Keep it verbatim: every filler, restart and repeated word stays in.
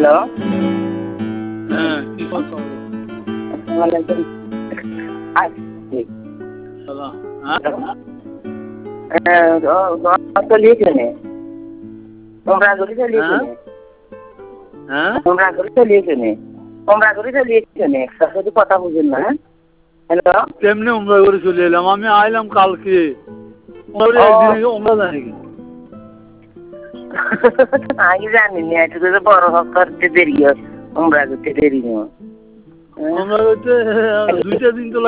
hello হ্যাঁ কি কথা ওয়ালাইকুম আসসালাম সালাম হ্যাঁ চলিয়েছে নে তোমরা করে চলিয়েছে নে হ্যাঁ তোমরা করে চলিয়েছে নে তোমরা করে চলিয়েছে নে সাথে কথা বুঝেন না হ্যালো কেমনে উমরা করে চলে এলাম আমি আইলাম কালকে একদিন উমরা জানি আগে জানিনি একটু তো বড় হক করতে দেরি হয় উমরা করতে দেরি হয় আমরা দুইটা দিন তো